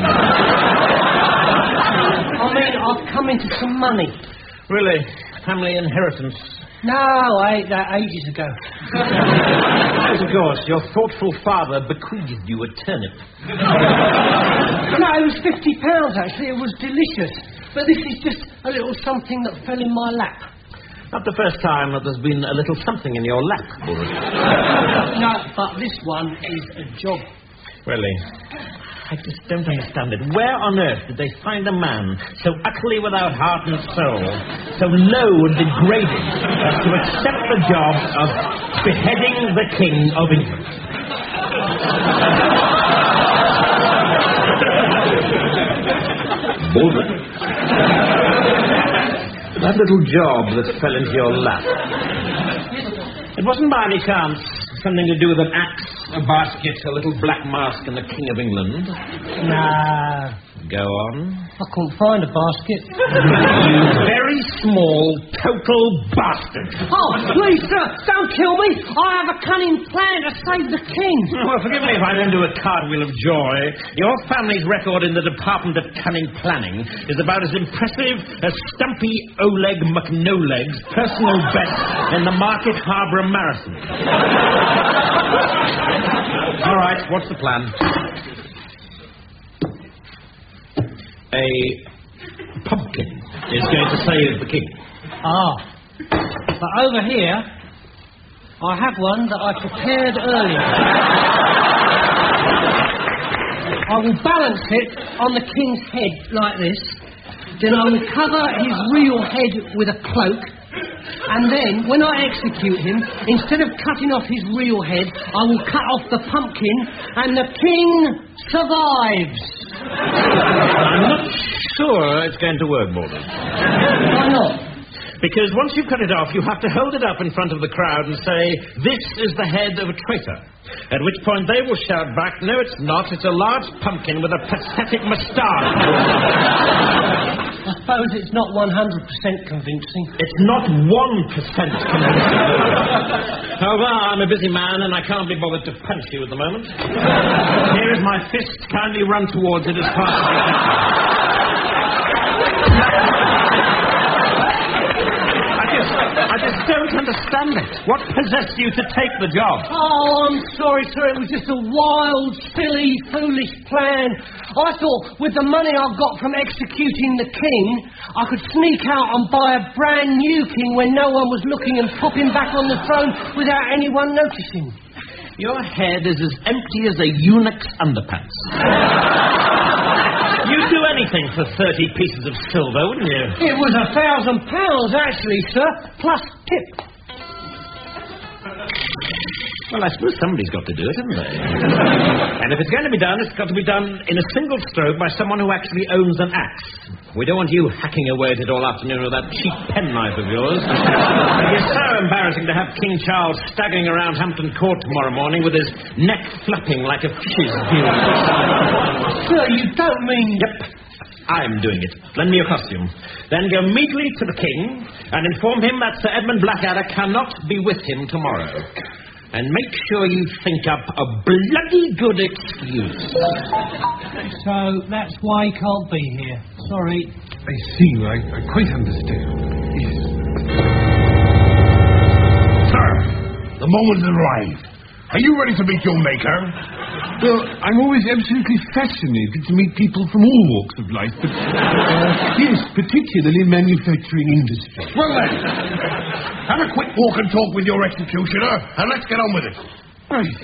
I mean, I've come into some money. Really? Family inheritance? No, I ate that ages ago. Yes, of course. Your thoughtful father bequeathed you a turnip. No, it was fifty pounds, actually. It was delicious. But this is just a little something that fell in my lap. Not the first time that there's been a little something in your lap, Ulrich. No, but this one is a job. Really? I just don't understand it. Where on earth did they find a man so utterly without heart and soul, so low and degraded, as to accept the job of beheading the King of England? Bullshit. That little job that fell into your lap. It wasn't by any chance something to do with an axe, a basket, a little black mask, and the King of England? Nah. Go on. I couldn't find a basket. You very small, total bastard. Oh, please, sir, don't kill me. I have a cunning plan to save the king. Well, forgive me if I don't do a cartwheel of joy. Your family's record in the Department of Cunning Planning is about as impressive as Stumpy Oleg McNoleg's personal best in the Market Harbour Marathon. All right, what's the plan? A pumpkin is going to save the king. Ah. But over here, I have one that I prepared earlier. I will balance it on the king's head like this. Then I will cover his real head with a cloak. And then, when I execute him, instead of cutting off his real head, I will cut off the pumpkin, and the king survives. I'm not sure it's going to work, Mordred. Why not? Because once you've cut it off, you have to hold it up in front of the crowd and say, "This is the head of a traitor." At which point they will shout back, "No, it's not. It's a large pumpkin with a pathetic moustache." I suppose it's not one hundred percent convincing. It's not one percent convincing. However, I'm a busy man and I can't be bothered to punch you at the moment. Here is my fist. Kindly run towards it as fast as you can. I just don't understand it. What possessed you to take the job? Oh, I'm sorry, sir. It was just a wild, silly, foolish plan. I thought with the money I got from executing the king, I could sneak out and buy a brand new king when no one was looking and pop him back on the throne without anyone noticing. Your head is as empty as a eunuch's underpants. You'd do anything for thirty pieces of silver, wouldn't you? It was a thousand pounds, actually, sir, plus tip. Well, I suppose somebody's got to do it, haven't they? And if it's going to be done, it's got to be done in a single stroke by someone who actually owns an axe. We don't want you hacking away at it all afternoon with that cheap penknife of yours. It is so embarrassing to have King Charles staggering around Hampton Court tomorrow morning with his neck flapping like a fish's gill. Sir, you don't mean... Yep. I'm doing it. Lend me your costume. Then go immediately to the king and inform him that Sir Edmund Blackadder cannot be with him tomorrow. And make sure you think up a bloody good excuse. So that's why he can't be here. Sorry. I see. I, I quite understand. Yes. Sir, the moment has arrived. Are you ready to meet your maker? Well, I'm always absolutely fascinated to meet people from all walks of life, but, uh, yes, particularly manufacturing industry. Well then, have a quick walk and talk with your executioner, and let's get on with it. Right.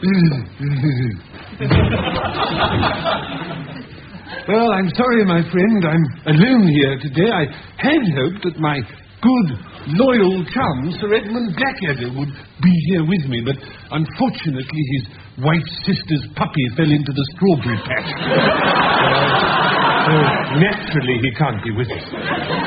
Well, I'm sorry, my friend. I'm alone here today. I had hoped that my good, loyal chum, Sir Edmund Blackadder, would be here with me, but unfortunately his wife's sister's puppy fell into the strawberry patch. uh, so naturally he can't be with us.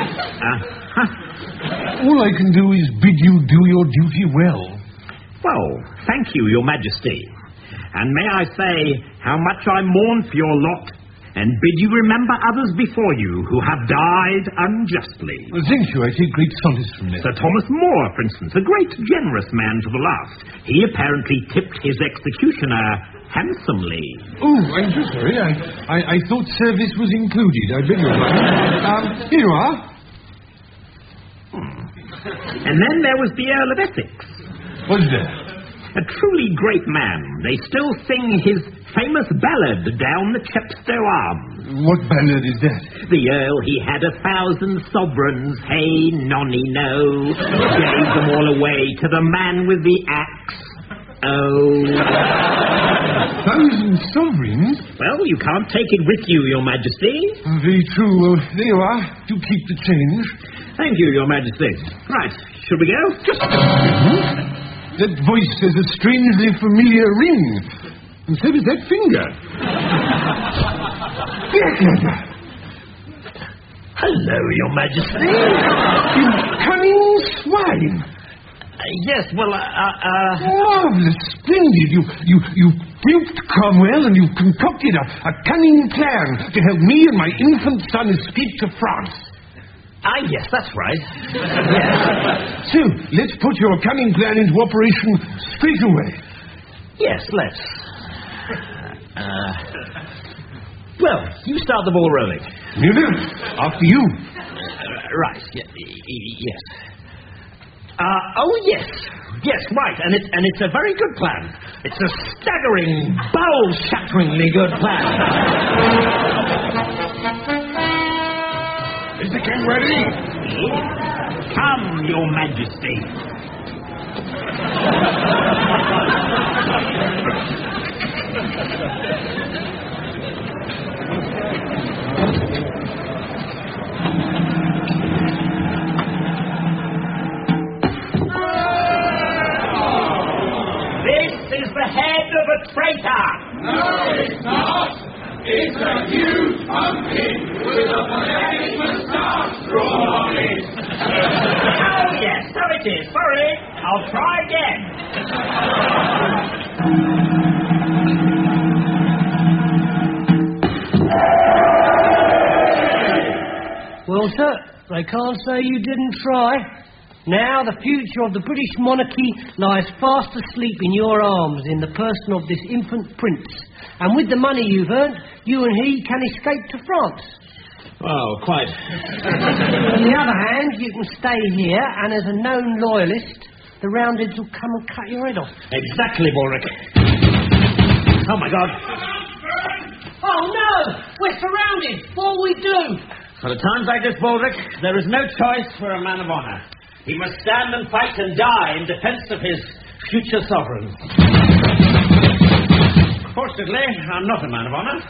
Uh-huh. All I can do is bid you do your duty well. Well, thank you, Your Majesty. And may I say how much I mourn for your lot, and bid you remember others before you who have died unjustly. Well, thank you. I take great solace from that. Sir Thomas More, for instance, a great generous man to the last. He apparently tipped his executioner handsomely. Oh, I'm so sorry. I, I, I thought service was included. I beg your pardon. um, here you are. Hmm. And then there was the Earl of Essex. What's there? A truly great man. They still sing his famous ballad, Down the Chepstow Arms. What ballad is that? The Earl, he had a thousand sovereigns, hey, nonny, no. Gave them all away to the man with the axe. Oh. A thousand sovereigns? Well, you can't take it with you, Your Majesty. Oh, very true. Well, there you are. Do keep the change. Thank you, Your Majesty. Right, should we go? Just a minute. That voice has a strangely familiar ring. And so does that finger. Blackadder! Hello, Your Majesty. You cunning swine. Uh, yes, well, uh, uh... Marvellous, splendid. You, you, you duped Cromwell and you've concocted a, a cunning plan to help me and my infant son escape to France. Ah, yes, that's right. Yes. So, let's put your cunning plan into operation straight away. Yes, let's. Uh, well, you start the ball rolling. You do. After you. Uh, right, y- y- yes. Uh, oh, yes. Yes, right, and, it, and it's a very good plan. It's a staggering, bowel-shatteringly good plan. Is the king ready? Yes. Come, Your Majesty. This is the head of a traitor. No, it's not. It's a huge pumpkin with a pathetic moustache drawn on it. Oh, yes, so it is. Sorry. I'll try again. Well, sir, they can't say you didn't try. Now the future of the British monarchy lies fast asleep in your arms in the person of this infant prince. And with the money you've earned, you and he can escape to France. Oh, quite. On the other hand, you can stay here, and as a known loyalist, the Roundheads will come and cut your head off. Exactly, Borwick. Oh, my God. Oh, no! We're surrounded! What will we do? For the times like this, Baldric, there is no choice for a man of honour. He must stand and fight and die in defence of his future sovereign. Fortunately, I'm not a man of honour.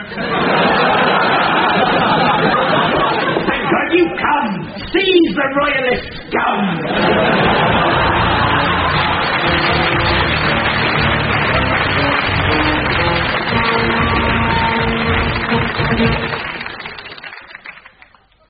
Thank God you come! Seize the royalist scum!